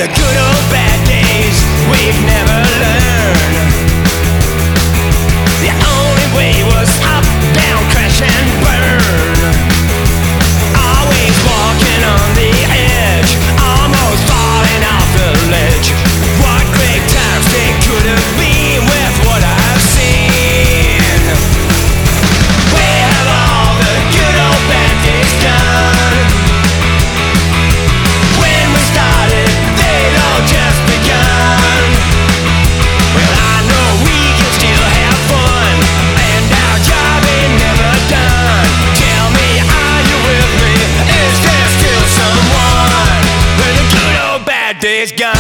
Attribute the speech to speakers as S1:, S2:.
S1: the good old bad days we've never learned. The only way was up, down, crash and burn. Always walking on the edge, almost falling off the ledge. What great times they could have been with what I've seen. Where have all the good old bad days gone? When we started, they'd all just begun. Well, I know we can still have fun, and our job ain't never done. Tell me, are you with me? Is there still someone when the good old bad days gone?